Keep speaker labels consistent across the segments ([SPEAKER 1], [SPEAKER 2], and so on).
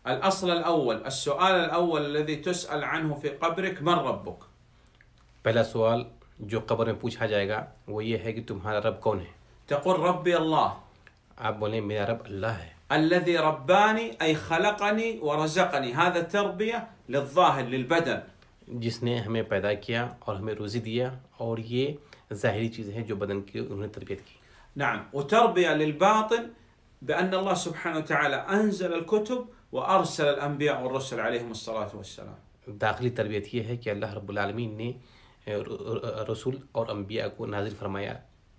[SPEAKER 1] الأصل الأول، السؤال الأول الذي تسأل عنه في قبرك من ربك؟
[SPEAKER 2] پہلا سوال جو قبر میں پوچھا جائے گا وہ یہ ہے کہ تمہارا رب کون ہے؟
[SPEAKER 1] تقول ربي الله.
[SPEAKER 2] آپ بولیں میرا رب اللہ ہے.
[SPEAKER 1] الذي رباني أي خلقني ورزقني، هذا تربية للظاهر للبدن.
[SPEAKER 2] جس نے ہمیں پیدا کیا اور ہمیں روزی دیا، اور یہ ظاہری چیزیں ہیں جو بدن کی انہوں نے تربیت کی.
[SPEAKER 1] نعم. وتربية للباطن بأن الله سبحانه وتعالى أنزل الكتب وأرسل الأنبياء والرسل عليهم الصلاة والسلام.
[SPEAKER 2] داخلی تربیت یہ ہے کہ اللہ رب العالمین نے رسول اور انبیاء کو نازل فرمایا.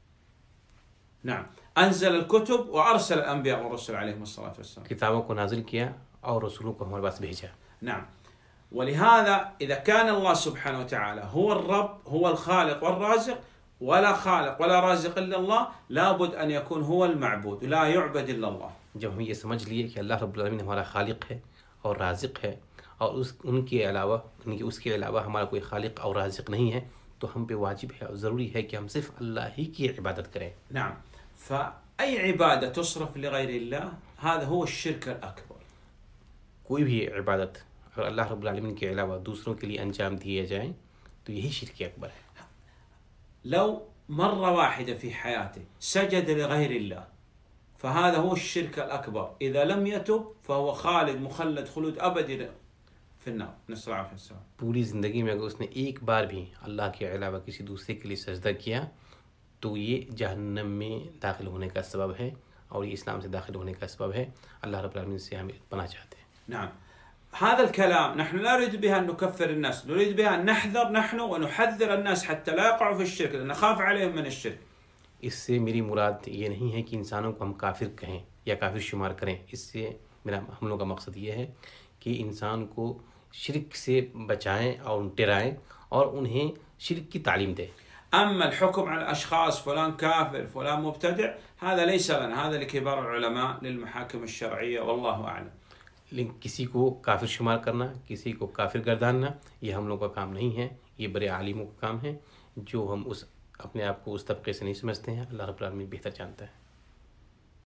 [SPEAKER 1] نعم. أنزل الكتب وأرسل الأنبياء والرسل عليهم الصلاة والسلام.
[SPEAKER 2] کتابوں کو نازل کیا اور رسولوں کو ہمارے پاس بھیجا.
[SPEAKER 1] نعم. ولهذا إذا كان الله سبحانه وتعالى هو الرب، هو الخالق والرازق، ولا خالق ولا رازق إلا الله، لابد أن يكون هو المعبود، لا يعبد إلا الله.
[SPEAKER 2] جب ہم یہ سمجھ لیے کہ اللہ رب العالمین ہمارا خالق ہے اور رازق ہے، اور ان کے علاوہ ہمارا کوئی خالق اور رازق نہیں ہے، تو ہم پہ واجب ہے اور ضروری ہے کہ ہم صرف اللہ ہی کی عبادت کریں.
[SPEAKER 1] نعم. فأي عبادة تصرف لغير الله هذا هو الشرك الأكبر.
[SPEAKER 2] کوئی بھی عبادت اگر اللہ رب العالمین کے علاوہ دوسروں کے لیے انجام دیے جائیں تو یہی شرک اکبر ہے.
[SPEAKER 1] لو مرة واحدة في حياته سجد لغير الله فهذا هو الشرك الأكبر، إذا لم يتب فهو خالد مخلد خلود أبدي في النار، نسأل الله العافية والسلام.
[SPEAKER 2] پوری زندگی میں اگر اس نے ایک بار بھی اللہ کے علاوہ کسی دوسرے کے لیے سجدہ کیا تو یہ جہنم میں داخل ہونے کا سبب ہے، اور یہ اسلام سے داخل ہونے کا سبب ہے. اللہ رب العالمین سے ہمیں پناہ چاہتے ہیں.
[SPEAKER 1] نعم. هذا الكلام نحن لا نريد بها أن نكفر الناس، نريد بها أن نحذر نحن ونحذر الناس حتى لا يقعوا في الشرك، لأن نخاف عليهم من الشرك.
[SPEAKER 2] اس سے میری مراد یہ نہیں ہے کہ انسانوں کو ہم کافر کہیں یا کافر شمار کریں. اس سے ہم لوگوں کا مقصد یہ ہے کہ انسان کو شرک سے بچائیں اور ڈرائیں اور انہیں شرک کی تعلیم دیں.
[SPEAKER 1] أما الحكم على الأشخاص فلان كافر فلان مبتدع هذا ليس لنا، هذا لكبار العلماء للمحاكم الشرعية والله أعلم.
[SPEAKER 2] لیکن کسی کو کافر شمار کرنا، کسی کو کافر گرداننا، یہ ہم لوگوں کا کام نہیں ہے، یہ بڑے عالموں کا کام ہے جو ہم اپنے آپ کو اس طبقے سے نہیں سمجھتے ہیں. اللہ رب العالمین بہتر جانتا ہے.